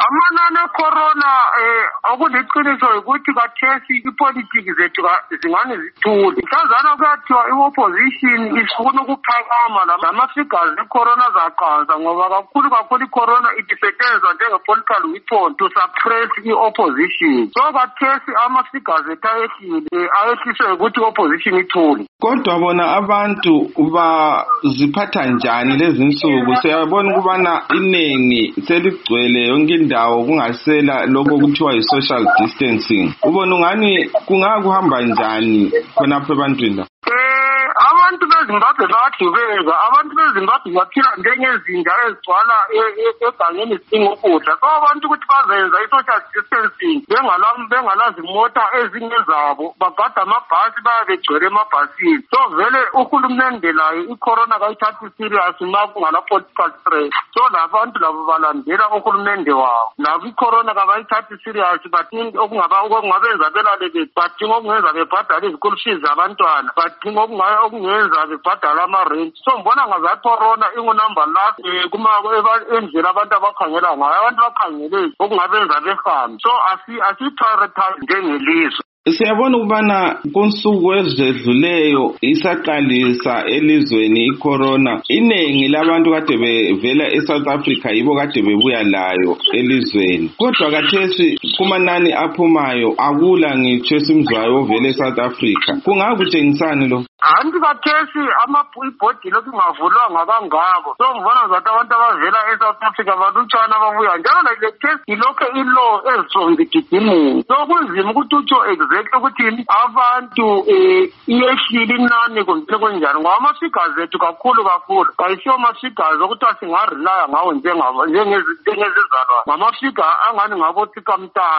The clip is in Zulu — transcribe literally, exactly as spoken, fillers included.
amanani corona eh okuliqiniso ukuthi kathesi ipolitiki zethu zingane zithule mhlazana kuyathiwa i-opposition ifuna ukuphakama lama-figures e-corona zaqansa ngoba kakhulu kakhulu i-corona idisetshenziswa njenge-political weapon to suppress i-opposition so kathesi ama-figures ethu ayehlile ayehliswe ukuthi i-opposition ithule. Kodwa bona abantu baziphatha njani lezi nsuku? Siyabona ukubana iningi seligcwele yonke indawo kungasela lokho kuthiwa yi-social distancing. Ubona ungani kungakuhamba njani khonapho ebantwini la? Abantu beZimbabwe bayadubeka, abantu beZimbabwe baphila njengezinja ezigcwala egangeni zidinga ukudla. So abantu ukuthi bazenza i-social distancing bengalazi imota ezingezabo bagada amabhasi bayabe begcwele emabhasini. So vele uhulumende layo i-corona kayithathi serious ma kungala political stress. So labantu labo balandela uhulumende wabo. Labo i-corona kabayithathi serious bathi okungabenza belale badinga okungenza bebhadala izikolo fees zabantwana. Badinga okungayo okungenza bebhadala ama-rent. So mbona ngazathi corona ingunumber last kuma endlela abantu abakhangela ngayo. Abantu bakhangele okungabenza behambe. So asi-prioritize njengelizwe. Siyabona ukubana kunsuku ezedluleyo isaqalisa elizweni i-corona. Iningi labantu kade bevela eSouth Africa yibo kade bebuya layo elizweni. Kodwa kathesi kumanani aphumayo akula ngitsho esimzwayo ovela eSouth Africa. Kungakutshengisani lo? Anti kathesi ibhodi lokhu ingavulwanga kangako. So ngibona ngathi abantu abavela eSouth Africa balutshwana ababuya. Njalo le case ilokho ilo ezisonke igidimini. So kunzima ukuthi utsho exactly ukuthi abantu iyehlile inani kumbe kunjani. Ngoba ama-figures ethu kakhulu kakhulu kayisiyo ama-figures okuthi singarelaya ngawo njengezizalwane. Ngama-figure angani ngabo Tsikamta